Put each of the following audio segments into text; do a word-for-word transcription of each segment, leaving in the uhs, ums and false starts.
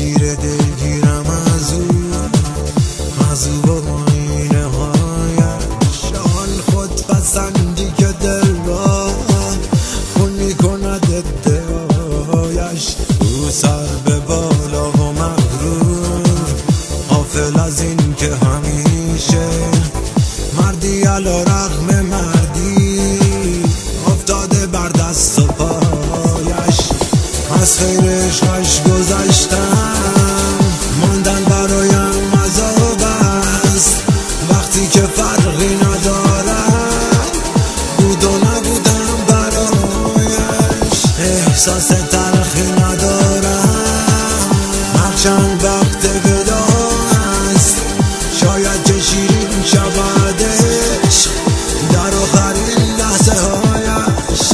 دلگیر دلگیرم از او، از او با آینه هایش. آن خود پسندی که دل را خون میکند ادعایش. او سر به بالا و مغرور، غافل از این که همیشه مردی علی رغم مردی افتاده بر دست و پایش. از خیرش هش گذشتم، ماندن برایم عذاب است. وقتی که فرقی ندارد بود و نبودم برایش. احساس تلخی ندارم هرچند وقت ودا است. شاید که شیرین شود عشق در آخرین لحظه هایش.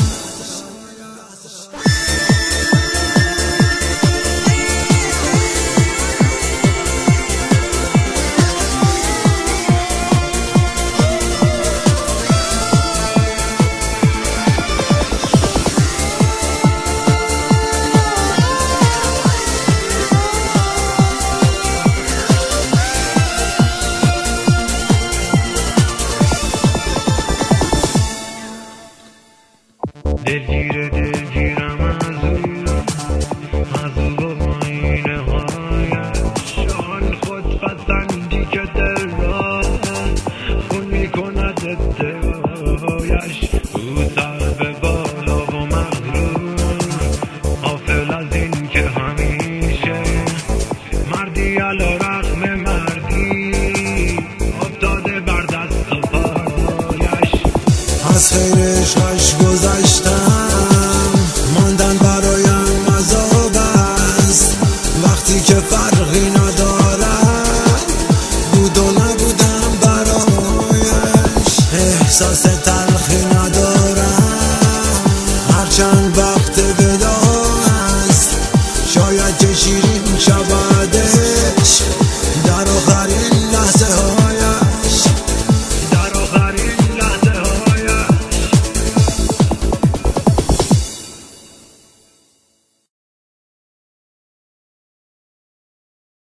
دلگیر دلگیرم از او، از او با آینه هایش. آن خود پسندی که دل را خون میکند ادعایش. او سر به بالا و مغرور، غافل از این که همیشه مردی علی رغم مردی افتاده بر دست و پایش. از خیرش هش گذشتم، ماندن برایم عذاب است. وقتی که فرقی ندارد بود و نبودم برایش. احساس تلخی ندارم هرچند وقت ودا است. شاید که شیرین شود